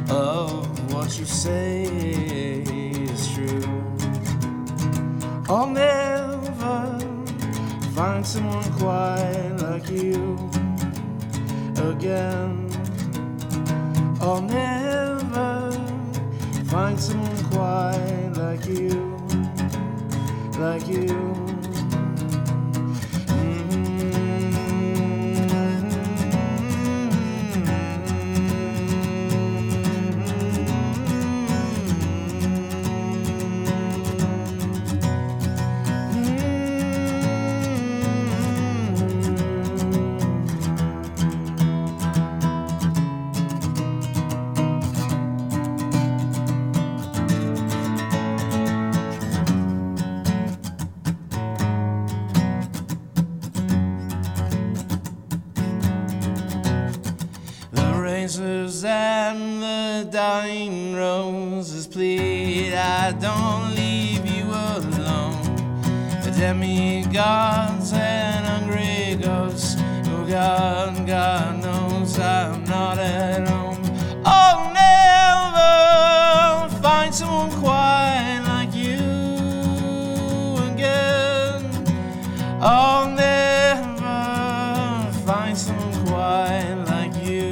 of what you say is true. I'll never find someone quite like you again. I'll never find someone quite like you, like you. Razors and the dying roses plead, I don't leave you alone. The demigods and hungry ghosts, oh God, God knows I'm not at home. I'll never find someone quite like you again. I'll never find someone quite like you.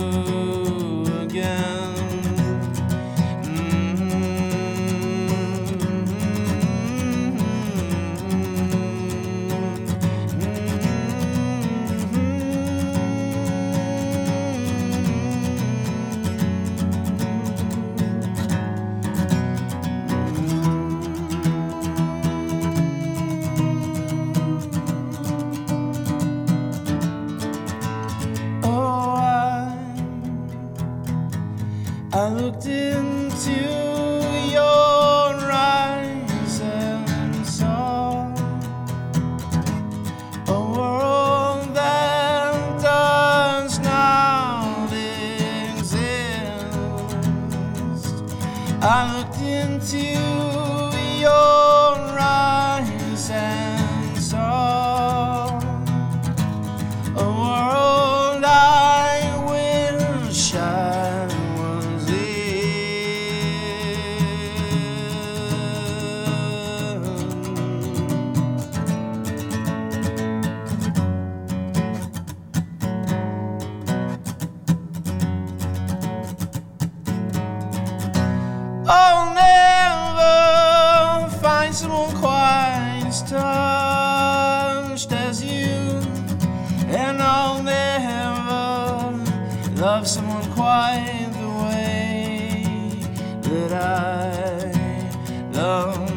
I looked into your eyes and saw a world that does not exist. I looked into your eyes and saw a world I wish I I'll never find someone quite as touched as you, and I'll never love someone quite the way that I love